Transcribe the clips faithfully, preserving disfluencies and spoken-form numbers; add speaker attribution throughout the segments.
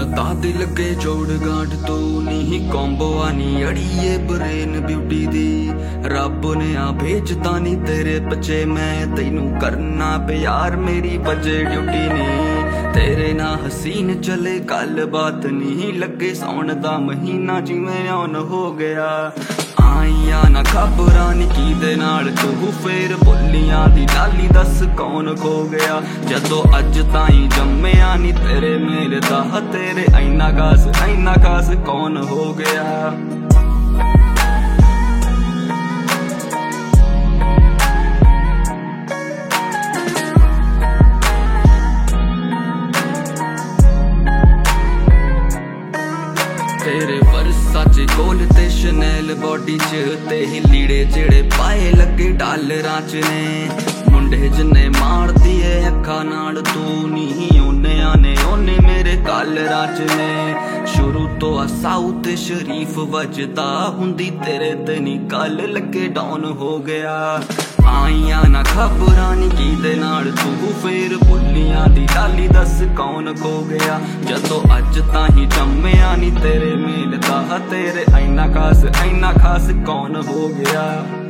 Speaker 1: दा दिल के जोड़ गांठ तू नहीं कॉम्बो आनी अड़िए ब्रेन ब्यूटी दी रब ने आ भेजता नी तेरे बच्चे मैं तैनू करना प्यार मेरी बजे ड्यूटी नहीं तेरे ना हसीन चले गल बात नहीं लगे सौन दा महीना जिवें ऑन हो गया आईया ना खबरां नी कीदे नाल तू फेर भुलियां दी डाली दस कौन खो गया जदों अज ताईं जम्मिया नी तेरे मेल दा तेरे ऐना खास ऐना खास कौन हो गया। तेरे वर्साचे गोल ते शनैल बॉडी च ते ही लीड़े जेड़े पाए लगे डालरां च ने मुंडे जने मार दिए अखा नाल तू नहीं ओने आने ओने मेरे कालरां च ने शुरू तो आ साउथ शरीफ वजदा हुंदी तेरे ते नी गल लगे डाउन हो गया आईया ना खबरां नी कीदे नाल तू फेर भुलियां दी डाली दस कौन खो गया जदों अज ताहीं जम्मिया नी तेरे मेल दा तेरे ऐना खास ऐना खास कौन हो गया।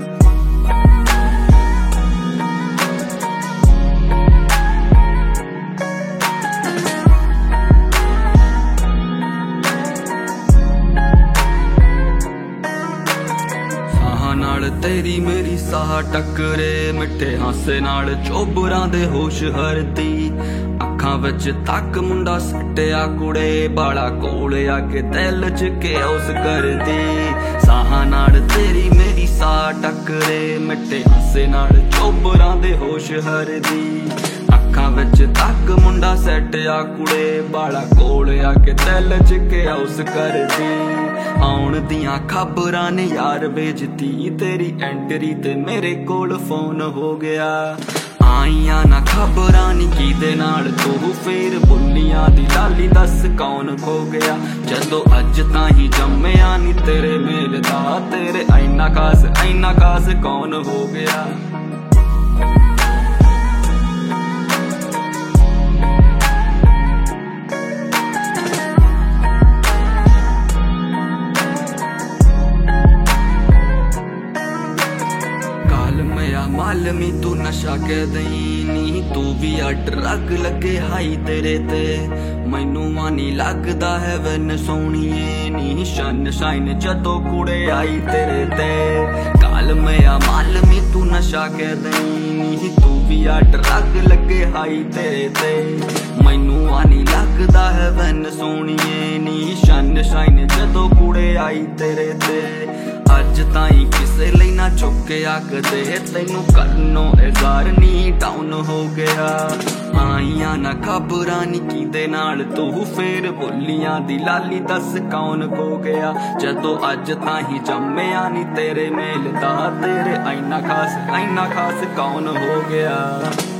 Speaker 1: नाल तेरी मेरी साह टकरे मिठे हासे नाल चोबरां दे होश हरदी अखां विच तक मुंडा सट्टिया कुड़े बाला कोल आके दिल च केओस करदी साह नाल तेरी मेरी साह टकरे मिठे हासे नाल चोबरां दे होश हरदी अखां विच तक मुंडा सट्टिया कुड़े बाला कोल आके दिल च केओस करदी आउण दियां खबरां ने यार भेजती तेरी एंट्री ते मेरे कोल फोन हो गया आईया ना खबरां नी कीदे नाल तू फेर भुलियां दी लाली दस कौन खो गया जदों अज ताहीं जम्मिया नी तेरे मेल दा तेरे ऐना खास ऐना खास कौन हो गया। मालमी तू नशा कह दई नी तू भी आ ड्रग लगे हाई तेरे ते मैनू मानी लगदा है वैन सोहणीए नी शन शाइन जदों कुड़े आई तेरे ते काल मैं मालमी तू नशा कह दई नी तू भी आ ड्रग लगे हाई तेरे ते मैनू मानी लगदा है वैन सोहणीए नी शन शाइन जदों कुड़े आई तेरे ते अज ताईं किसे लई ना चुक्या कदे तैनू करनो इज़ार नी डाउन हो गया आईया ना खबरां नी कीदे नाल तू फेर भुलियां दी लाली दस कौन खो गया जदों अज ताहीं जम्मिया नी तेरे मेल दा तेरे ऐना खास ऐना खास कौन हो गया।